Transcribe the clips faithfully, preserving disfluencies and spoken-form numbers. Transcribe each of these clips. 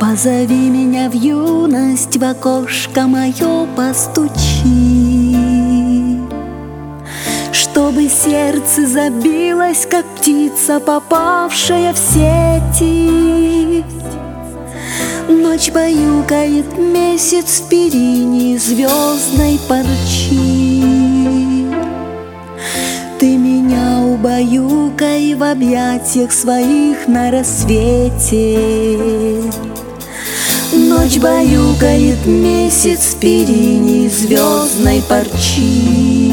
Позови меня в юность, в окошко мое постучи, чтобы сердце забилось, как птица, попавшая в сети. Ночь баюкает месяц в перине звездной парчи. Ты меня убаюкай в объятиях своих на рассвете. Ночь баюкает месяц в перине звездной парчи.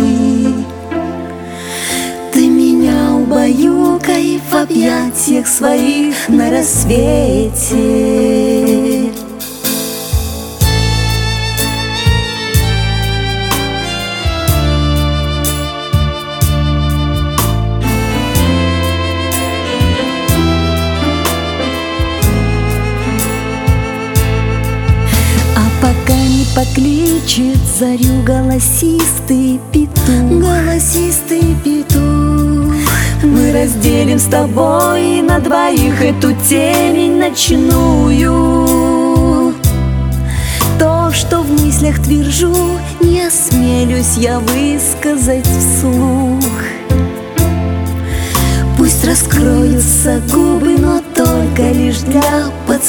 Ты меня убаюкай в объятиях своих на рассвете. Покличет зарю голосистый петух, голосистый петух. Мы разделим с тобой на двоих эту темень ночную. То, что в мыслях твержу, не осмелюсь я высказать вслух. Пусть раскроются губы, но только лишь для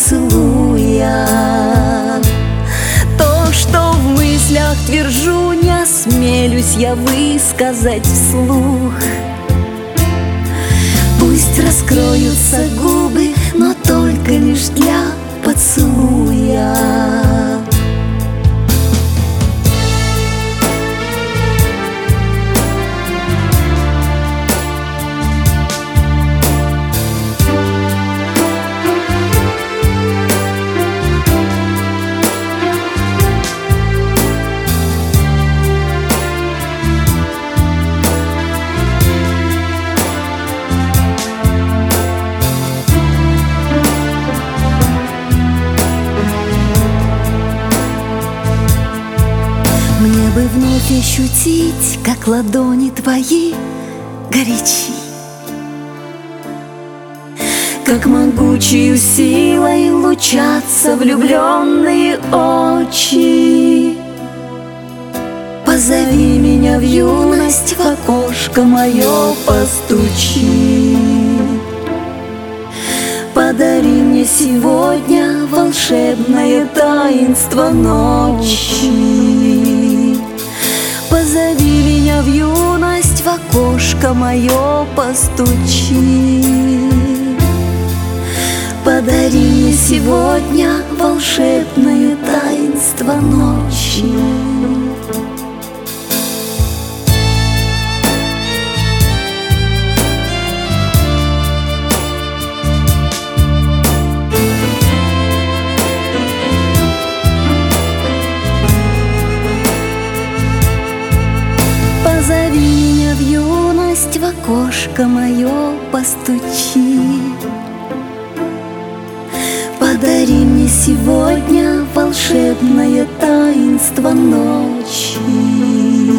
поцелуя. То, что в мыслях твержу, не осмелюсь я высказать вслух. Пусть раскроются губы, но только лишь для поцелуя. Мне бы вновь ощутить, как ладони твои горячи, как могучей силой лучатся влюбленные очи. Позови меня в юность, в окошко мое постучи. Подари мне сегодня волшебное таинство ночи. Позови меня в юность, в окошко мое постучи. Подари мне сегодня волшебное таинство ночи. Позови меня в юность, в окошко мое постучи. Подари мне сегодня волшебное таинство ночи.